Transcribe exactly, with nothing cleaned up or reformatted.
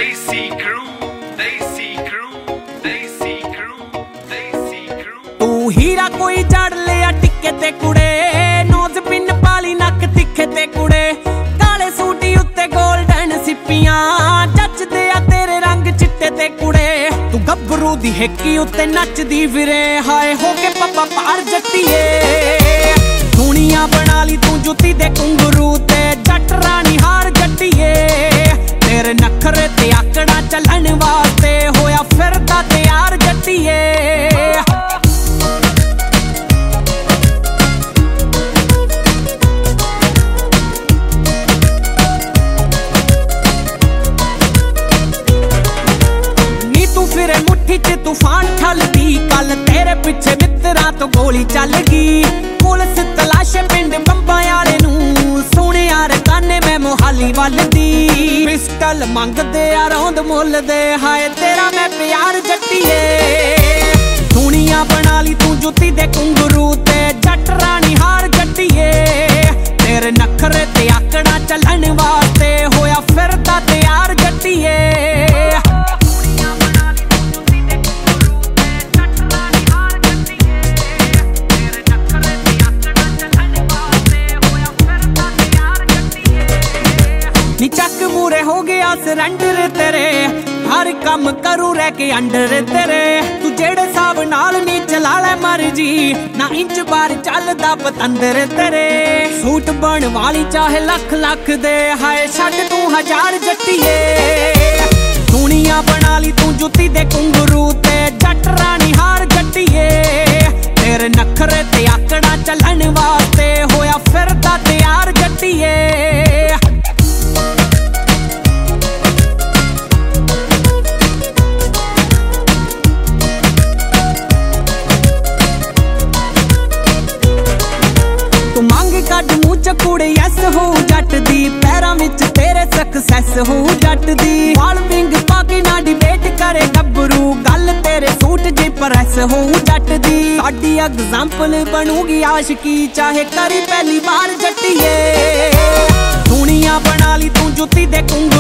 Desi crew, Desi crew, Desi crew, Desi crew। तू हीरा कोई चढ़ लिया टिक्के ते कुड़े, नोज पिन पाली नक तिखे ते कुड़े, काले सूटी उत्ते गोल्डन सिप्पियां, जचदे आ तेरे रंग चिट्टे ते कुड़े। तू गब्बरू दी हिक्की उत्ते नचदी फिरे, हाय हो के पप्पा पार जट्टीए। दुनिया बना ली तू जुत्ती दे घुंगरू ते, जट रानी हार जट्टीए। तेरे नखरे ते आकड़ा चलन वास्ते, होया फिरदा तैयार जट्टीए। नी तू फिरे मुट्ठी च तूफान ठलदी, कल तेरे पिछे मित्रा तो गोली चल गई। पुलिस तलाशे पिंड बंबा आले नू, सोने यार काने मैं मोहाली वल दी। पिस्टल मंगदे आ रौंद मुल दे, हाय तेरा मैं प्यार जट्टीए। दुनिया बना ली तू जुत्ती दे घुंगरू ते, जट रानी हार जट्टीए। तेरे नखरे ते आकड़ा चलन वास्ते, होया फिरदा तैयार जट्टीए। नी चक मूरे हो गया सरेंडर तेरे, हर काम करू रह के अंडर तेरे। तू जेड़े साब नाल नी चला ले मर्जी, ना इंच बार चलदा पतंदर तेरे। सूट बन वाली चाहे लख लख दे, हाय छड़ तू हजार जट्टीए। दुनिया बना ली तू जुत्ती दे घुंगरू ते, जट रानी हार जट्टीए। तेरे नखरे ते आकड़ा चलन वास्ते, होया फिरदा तैयार जट्टीए। कद मूंह च कुड़े यस हो जट दी, पैरां विच तेरे सक्सैस हो जट दी। वाल विंग पाके ना डिबेट करे गब्बरू, गल तेरे सूट जे प्रैस हो जट दी। साडी एग्जाम्पल बनूगी आशिकी, चाहे करी पहली बार जट्टीए। दुनिया बना ली तू जुत्ती दे घुंगरू